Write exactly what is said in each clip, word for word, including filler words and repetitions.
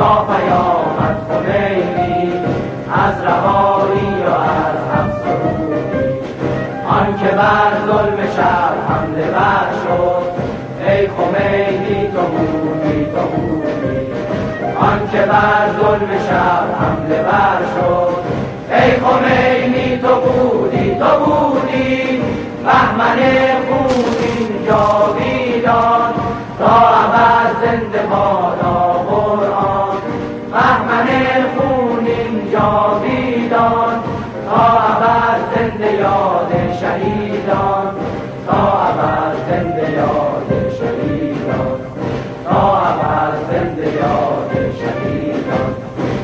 تا پیامد خمینی از رهایی و از حق سرودی. آن که بر ظلم شب حمله ور شد ای خمینی تو بودی تو بودی. آن که بر ظلم شب حمله ور شد ای خمینی تو بودی تو بودی. بهمن خونین جاویدان تا ابد زنده بادا قرآن. بهمن خونین جاویدان تا ابد زنده یاد شهیدان. تا ابد زنده یاد شهیدان. تا ابد زنده یاد شهیدان.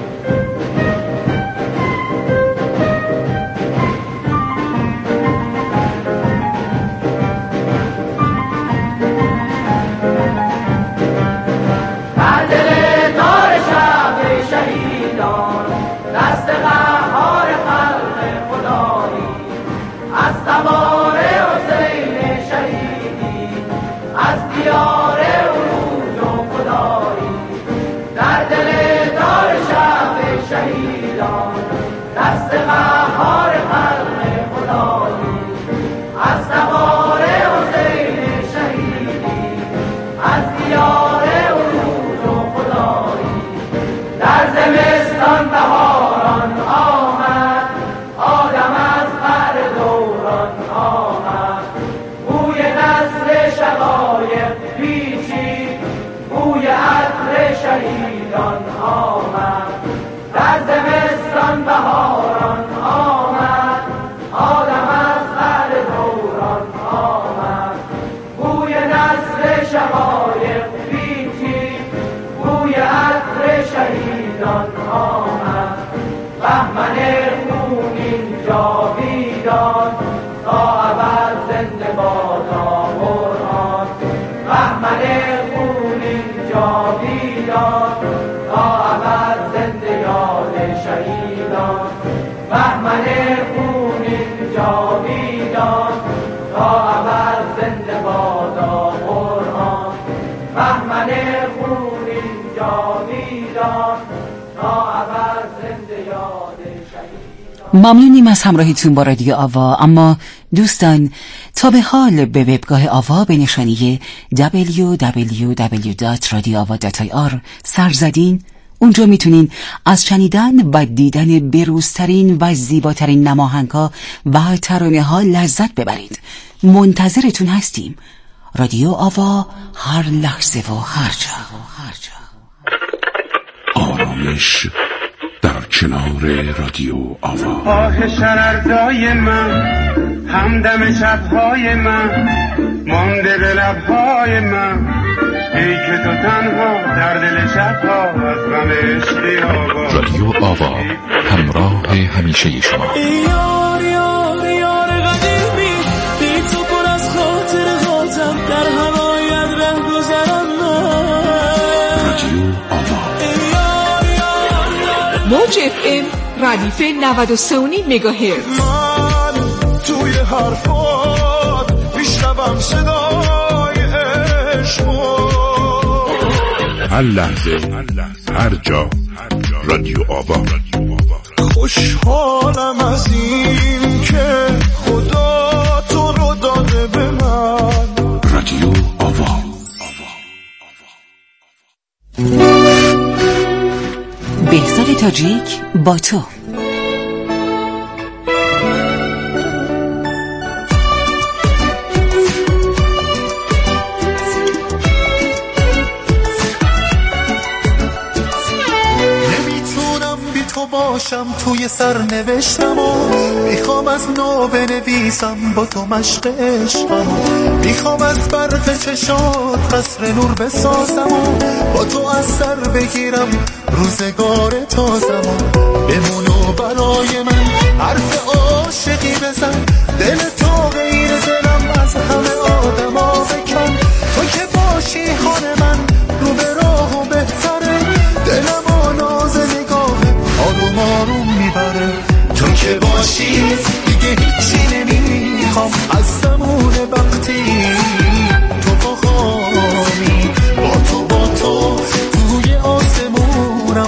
دست قهار خلق خدایی از تبار حسین شهیدی از دیار عروج و خدایی. در دل دار شب شهیدان دست قهار خلق خدایی از تبار حسین شهیدی از دیار عروج و خدایی. در زمستان بهاران آمد آدم از قعر دوران آمد. بوی نسل شقایق پیچید بوی عطر شهیدان آمد. در زمستان بهاران آمد آدم از قعر دوران آمد. بوی نسل شقایق پیچید بوی عطر شهیدان آمد. بهمن خونین جاویدان تا ابد زنده بادا قرآن. بهمن خونین جاویدان تا ابد زنده یاد شهیدان. بهمن خونین جاویدان تا ابد زنده بادا قرآن. بهمن خونین جاویدان تا ابد زنده یاد شهیدان. ممنونیم از همراهیتون با رادیو آوا. اما دوستان تا به حال به وبگاه آوا به نشانی دبلیو دبلیو دبلیو دات رادیو آوا دات آی آر سر زدین. اونجا میتونین از شنیدن و دیدن بروزترین و زیباترین نماهنگ‌ها و ترانه‌ها لذت ببرید. منتظرتون هستیم. رادیو آوا، هر لحظه و هر جا. آرامش در کنار رادیو آوا. آه شرردای من، همدم شبهای من، مانده به لبهای من، ای که تو تنها در دل شبها از غم عشقی آوا. رادیو آوا، همراه همیشه شما. یار یار یار قدیمی، بی تو پر از خاطر هاتم، در هوایت ره گذرم من. رادیو آوا، موج اف ام ردیف نود و سه و نیم مگاهرتز. من توی حرفات میشنوم صدای عشق. هر لحظه هر جا رادیو آوا. خوشحالم از این که خدا تو رو داده به من. رادیو آوا. بهزاد تاجیک با تو. باشم توی سرنوشتم و میخوام از نو بنویسم با تو مشق عشقم. میخوام از برق چشات قصر نور بسازم و با تو از سر بگیرم روزگار تازم و بمونو برای من حرف عاشقی بزن. دل تو غیر دلم از همه آدم ها بکن. تو که باشی خانه من رو به راه و بهتره. دلم و ناز نگاهه آروم آروم میبره. تو که باشی دیگه هیچی نمیخوام از زمون وقتی تو با خامی. با تو با تو توی آسمونم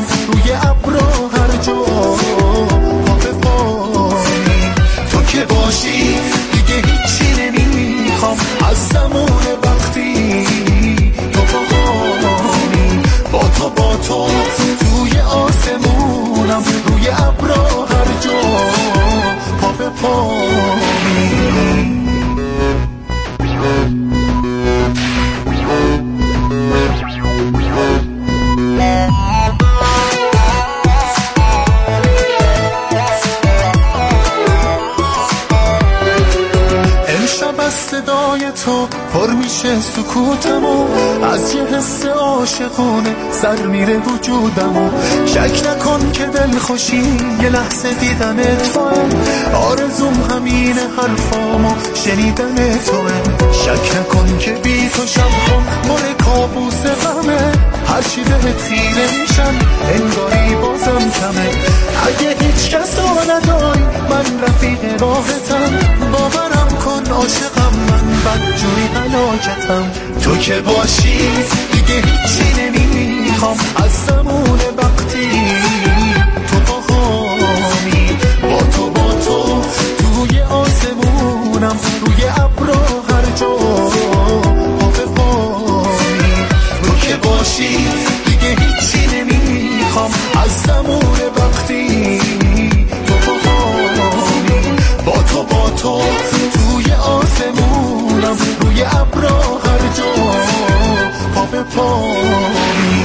و پر میشه سکوتم و از یه حس عاشقونه سر میره وجودم و شک نکن که دل خوشی یه لحظه دیدن توه، آرزوم همینه حرفامو شنیدن توه. شک نکن که بی تو شبها مال کابوس غمه، هرچی بهت خیره میشم انگاری بازم کمه. اگه هیچ کس رو نداری من رفیق راحتم، باورم کن عاشقم من بدجوری هلاکتم. تو که باشی دیگه هیچی نمیخوام از زمان وقتی تو پاهامی، با تو با تو توی آسمونم روی ابرا هر جا پا پامی. تو که باشی دیگه هیچی نمیخوام از زمان وقتی تو پاهامی، با تو با تو توی آسمونم روی ابرا هر جا پا به پامی.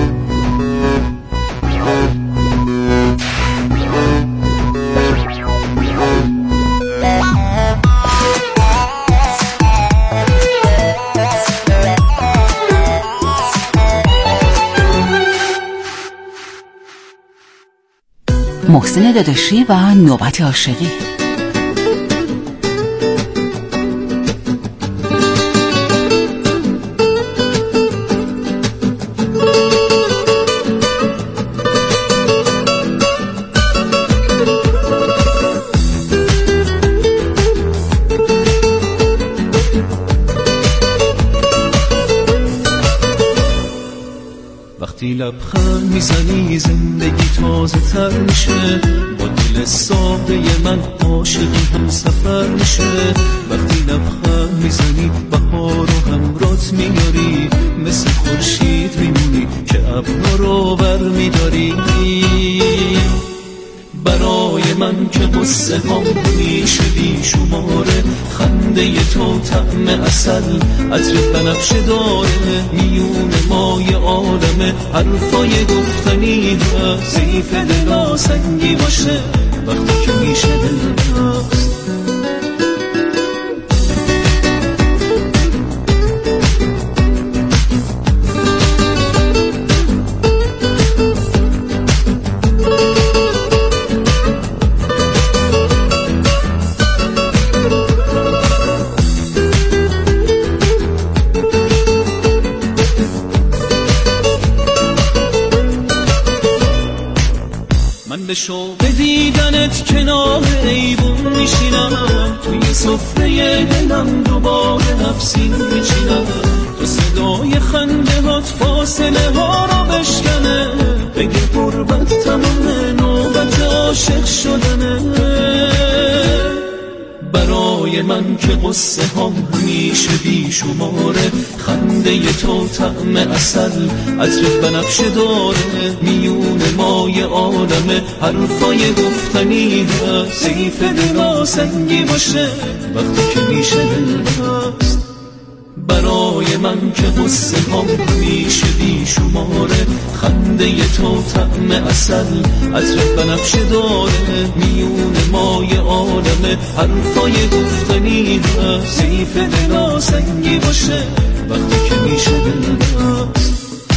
محسن داداشی و نوبت عاشقی. وقتی لبخند میزنی زندگی تازه تر میشه، با دل ساده من عاشقی هم سفر میشه. وقتی لبخند میزنی بهار و همرات میاری، مثل خورشید میمونی که ابرها رو بر میداری. برای من که قصه هم میشه بی شماره، خنده تو طعم عسل عطر بنفشه داره. میون مای عالمه حرفای گفتنی هست، ضعیف دلا سنگی باشه وقتی که میشه دلبست. من به شوق دیدنت کنار ایوون میشینم، توی سفره دلم دوباره نفسین میچینم. تو صدای خنده هات فاصله ها رو بشکنه، بگه قربت تمام نوبت عاشق شدنه. برای من که قصه هم میشه بی شماره، خنده تو طعم عسل عطر بنفشه داره. میون مای عالمه حرفای گفتنی هست، ضعیف دلا سنگی باشه وقتی که میشه دلبست. برای من که قصه هم میشه بی شماره، خنده تو طعم عسل عطر بنفشه داره. میون مای عالمه حرفای گفتنی هست، ضعیف دلا سنگی باشه وقتی که میشه دلبست.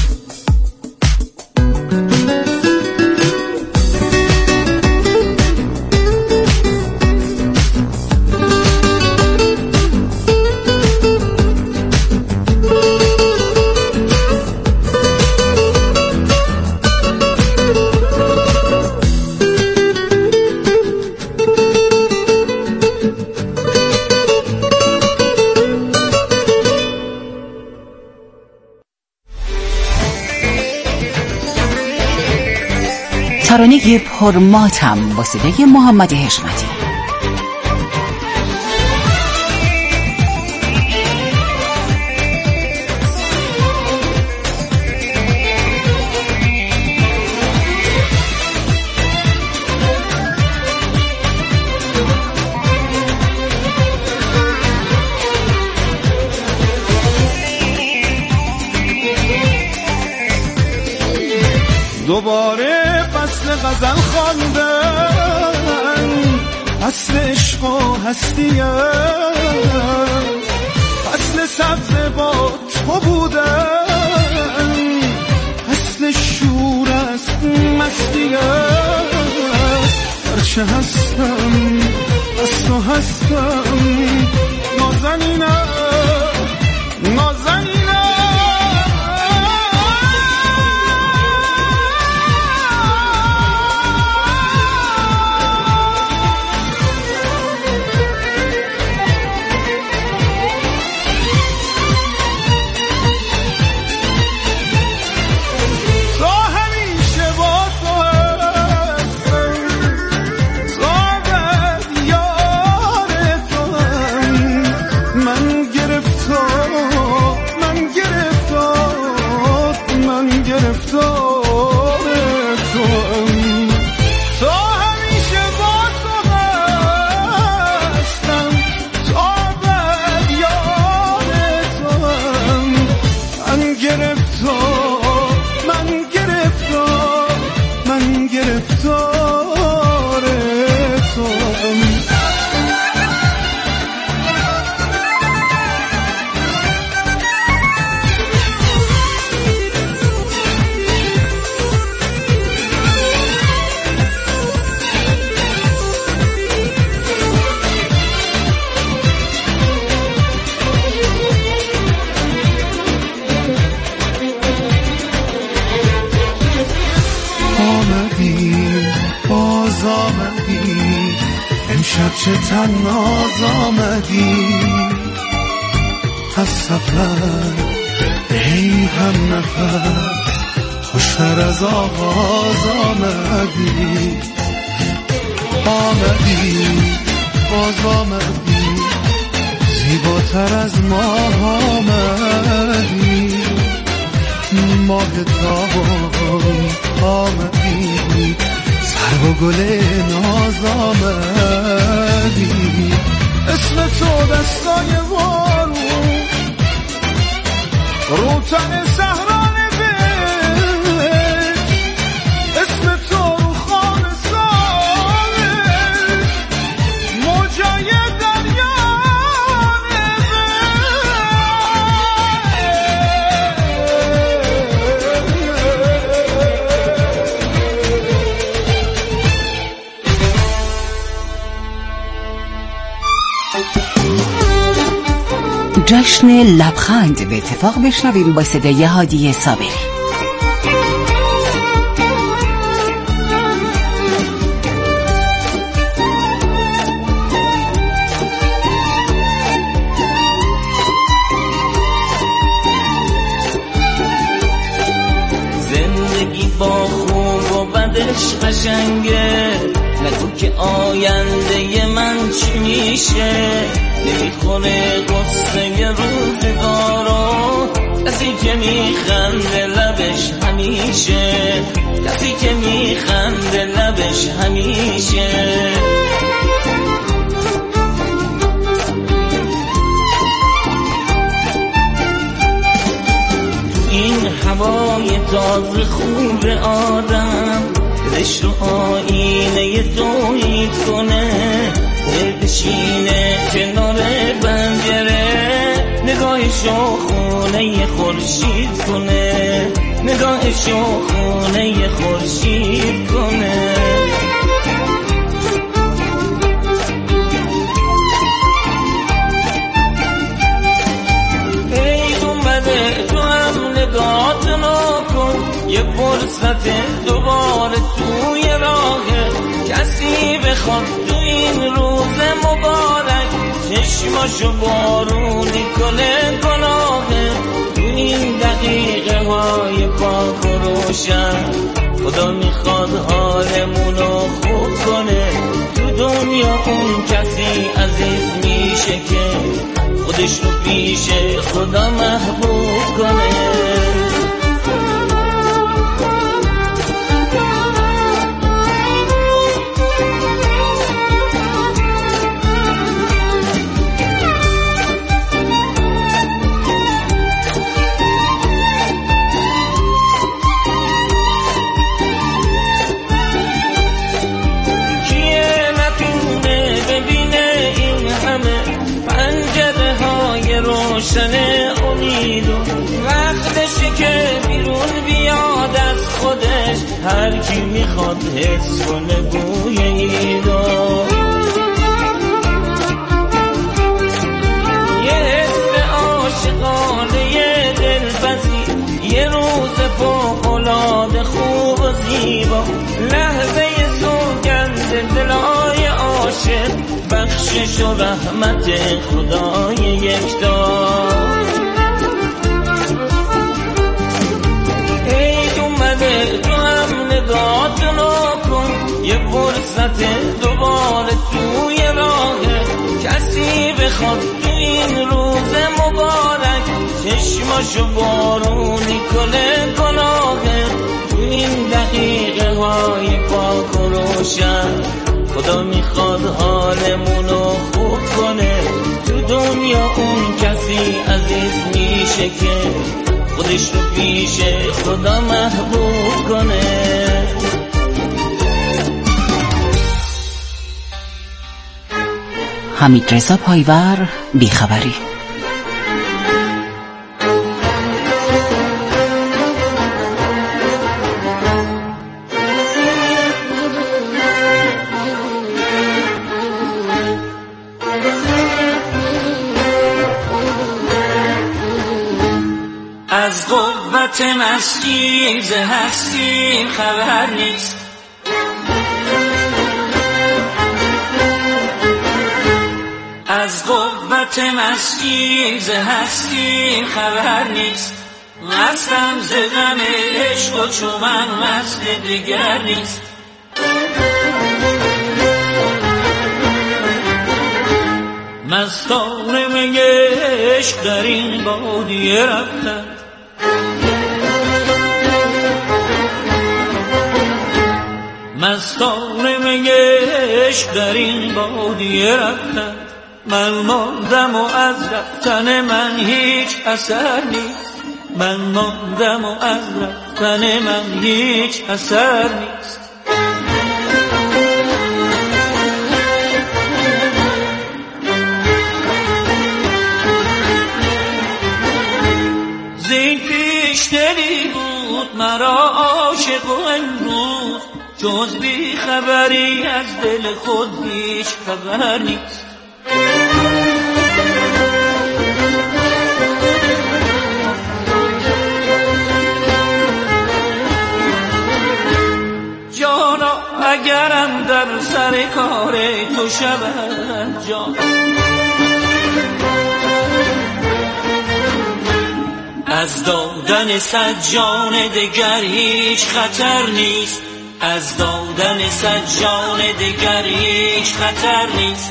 ترانه پرماتم با صدای محمد حشمتی. دوباره فصل غزل خواندن، فصل عشق و هستیه، فصل سبز با تو بودن، فصل شور است، مستی است، هرچه هستم از تو هستم. نازنینم نازنینم چه تناز آمدی از سفر، ای هم نفر خوشتر از آغاز آمدی. آمدی باز آمدی، زیباتر از ماه آمدی. ماه تابان آمدی، سر و گل ناز آمدی. اسم تو دستای بارون رو تن صحرا نوشت، اسم تو رو خان ساله موجای دریا جشن لبخند به اتفاق بشنویم با صدای هادی صابری. زندگی با خوب و بدش قشنگه، نگو که آینده من چی میشه. نمیخونه قصه روزگارو، کسی که میخنده لبش همیشه، کسی که میخنده لبش همیشه. تو این هوای تازه خوب آدم دلش رو آینه تویید کنه، بشینه کنار پنجره نگاهشو خونه خورشید کنه، نگاهشو خونه خورشید کنه. ای اومده تو هم نگاهت نکن، یه فرصت دوباره توی راهه. کسی بخواد تو این روز مبارک چشماشو بارونی کنه گناهه. تو این دقیقه های پاک و روشن خدا میخواد حالمونو خوب کنه. تو دنیا اون کسی عزیز میشه که خودش رو پیش خدا محبوب کنه. امید و وقتشه که بیرون بیاد از خودش، هر کی میخواد حس کنه بوی ایدو. یه حس عاشقانه یه دلپذیر، یه روز فوق‌العاده خوب و زیبا، لحظه سوگند دلای عاشق، بخشش و رحمت خدای یکتا. عید اومده تو هم نگاهتونو کن، یه فرصت دوباره توی راهه، کسی بخواد تو این روز مبارک چشماشو بارونی کنه گناهه. تو این دقیقه های پاک و روشن خدا میخواد حالمونو خوب کنه. تو دنیا اون کسی عزیز میشه که خودش رو پیش خدا محبوب کنه. حمید رضا پایور، بیخبری. از قوت مستی ز هستی خبر نیست، از قوت مستی ز هستی خبر نیست. مستم ز غم عشق و چو من مست دیگر نیست. مستان می عشق در این بادیه رفتند، مستان می عشق در این بادیه رفتند. من ماندم و از رفتن من هیچ اثر نیست، من ماندم و از رفتن من هیچ اثر نیست. زین پیش دلی بود مرا عاشق و امروز جز بی خبری از دل خود هیچ خبر نیست. جانا اگرم در سر کار تو شود جان، از دادن صد جان دگر هیچ خطر نیست، از دادن صد جان دگر هیچ خطر نیست.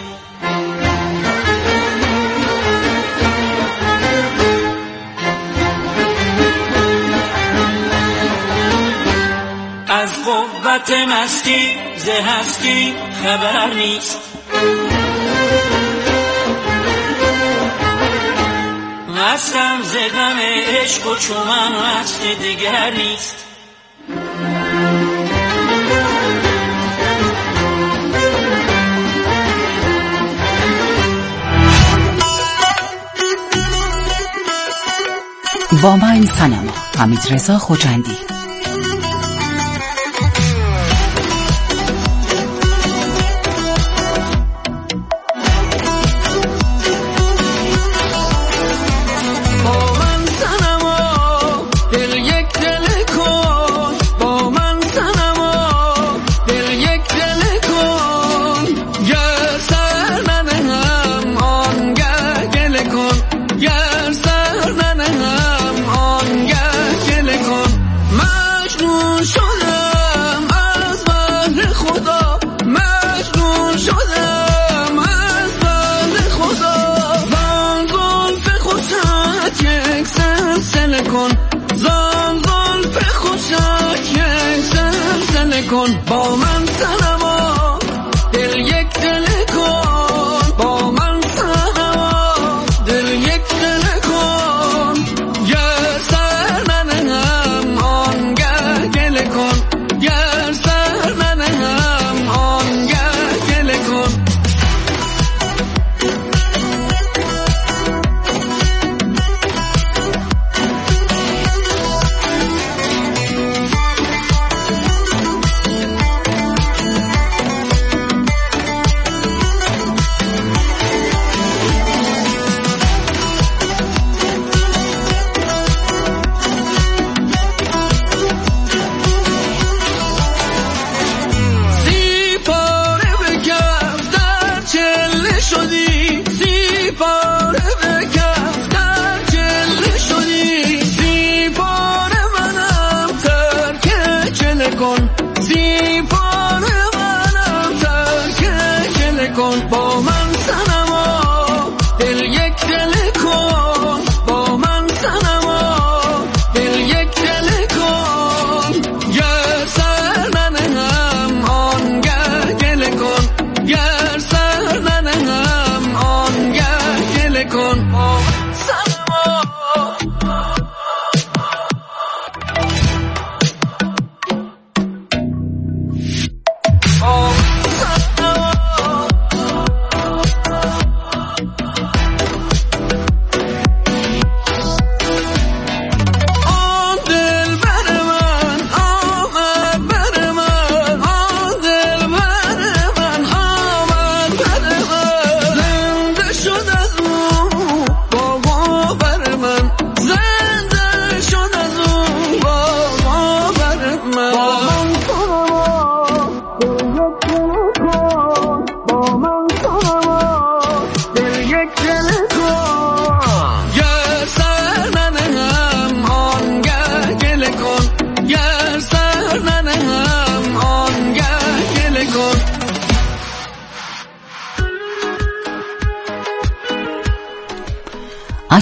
از قوت مستی ز هستی خبر نیست، مستم ز غم عشق و چو من مست دیگر نیست. با من سنما، حمید رضا خوجندی. با من صنما دل یک دل کن، با من صنما دل یک دل کن. گر سر ننهم آنگه گله کن، گر سر ننهم آنگه گله کن.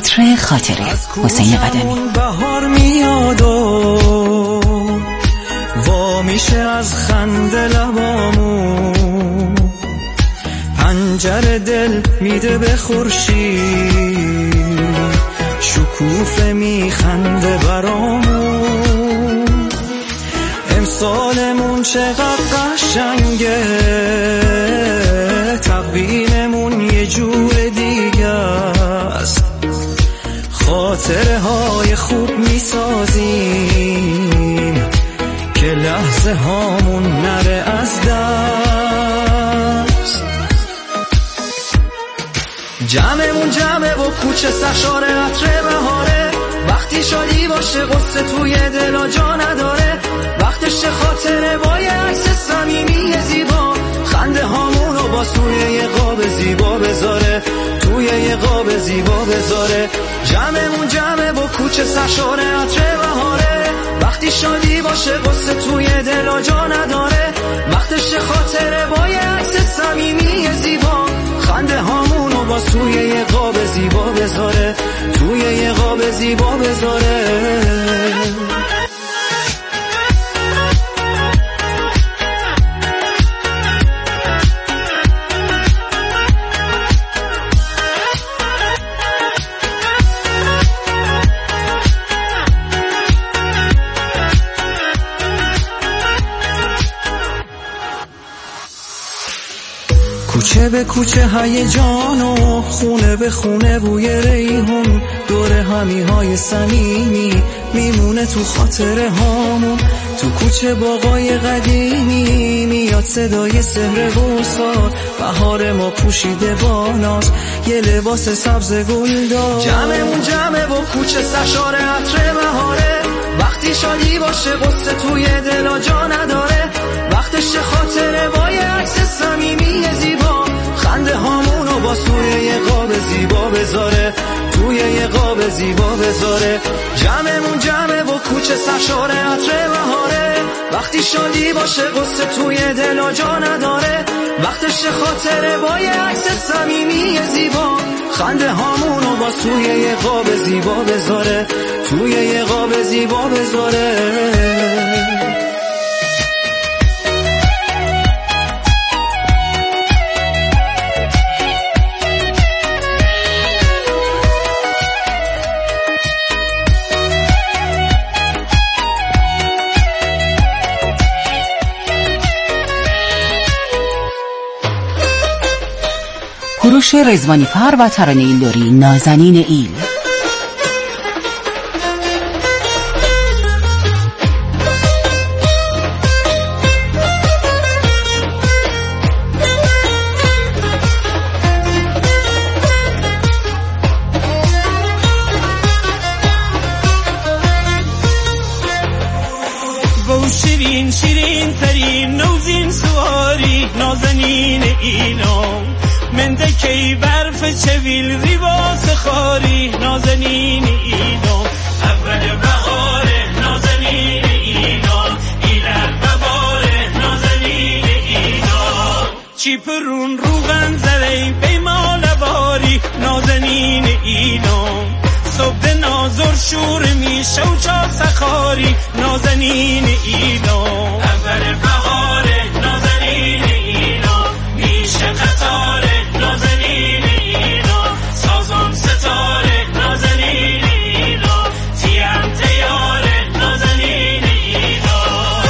عطر خاطره حسین قدمی. بهار میاد و وا میشه از خنده لبامون، پنجره دل میده به خورشید، شکوفه میخنده برامون. امسالمون چقدر قشنگه، تقویممون یه جور دیگه است، خاطره های خوب میسازیم که لحظه هامون نره از دست. جمعمون جمعه و کوچه سرشار عطر بهاره، وقتی شادی باشه قصه توی دل جا نداره، وقتش خاطره با یه عکس صمیمی زیبا، خنده هامونو با توی یه قاب زیبا بذاره، توی یه قاب زیبا بذاره. جمعمون جمعه با کوچه سرشار عطر بهاره، وقتی شادی باشه قصه توی دل جا نداره، وقتش خاطره با یه عکس صمیمی زیبا، خنده هامونو با توی یه قاب زیبا بذاره، توی یه قاب زیبا بذاره. کوچه به کوچه هیجان و خونه به خونه بوی ریحون، دور همی های صمیمی میمونه تو خاطره هامون. تو کوچه باغای قدیمی میاد صدای سحر وصال، بهار ما پوشیده با ناز یه لباس سبز گلدار. جمعمون جمعه با کوچه سرشار عطر بهاره، وقتی شادی باشه قصه توی دل جا نداره، وقتش خاطره با یه عکس صمیمی زیبا، خنده هامونو با توی یه قاب زیبا بذاره، توی یه قاب زیبا بذاره. جمعمون جمعه با کوچه سرشار عطر بهاره، وقتی شادی باشه قصه توی دل جا نداره، وقتش خاطره با یه عکس صمیمی زیبا، خنده هامونو با توی یه قاب زیبا بذاره، توی یه قاب زیبا بذاره. کوروش رضوانی فر و ترانه لری نازنین ایل. و شیرین شیرین ترین نوزین سواری نازنین ایلام، منده کی برف چویل ریباس خاری نازنین ایلام، اول بهاره نازنین ایلام، ایلم بباره نازنین ایلام، چی پرون روغن زره بیمال باری نازنین ایلام، صبح نازور شور میشه و چا سخاری نازنین ایلام، اول بهاره نازنین ایلام، میشه قطاره نازنین ایلام، سازم ستاره نازنین ایلام، تیم تیاره نازنین ایلام.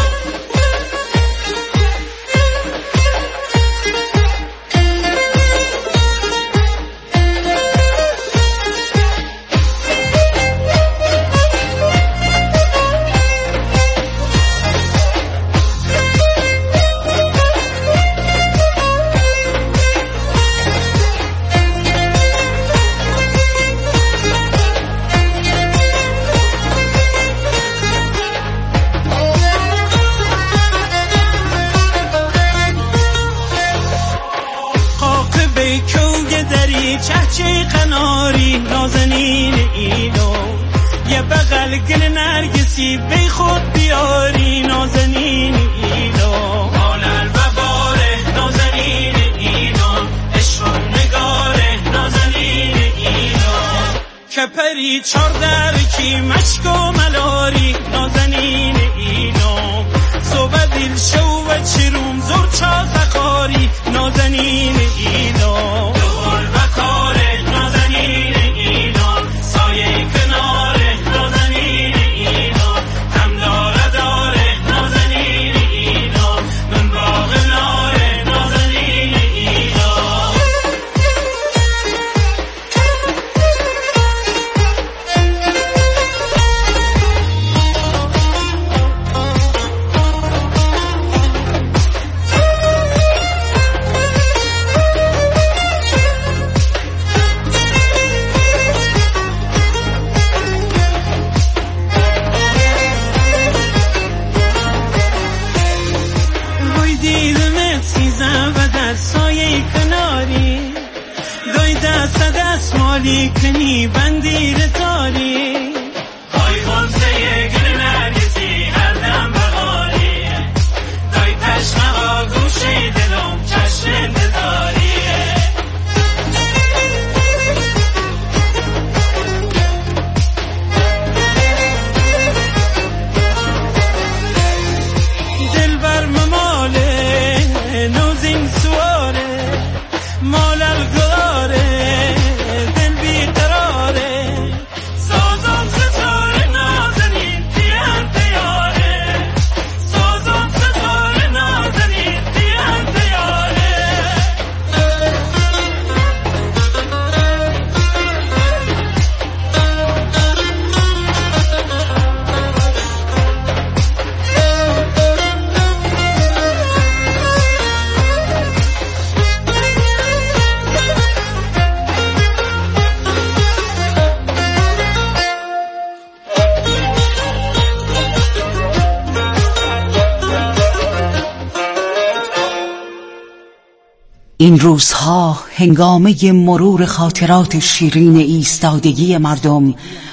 چهچه قناری نازنین ایلام، یه بغل گل نرگسی بی خود بیاری نازنین ایلام، آلل بباره نازنین ایلام، عشق نگاره نازنین ایلام، کپری چار در کی مشک و ملاری نازنین اینو صبح دل شو و چروم زور چا سخاری نازنین اینو دوبار بکاره نازنین اینو سایه کناره نازنین اینو هم داره داره نازنین اینو من باغ ناره نازنین اینو مالی کنی بندیر تاری های غمزه گل نرگسی هر دم بغاری دای پشمه ها گوشه دلم چشم داریه دل بر مماله نوزین سواره مال الگاره این روزها هنگامه مرور خاطرات شیرین ایستادگی مردم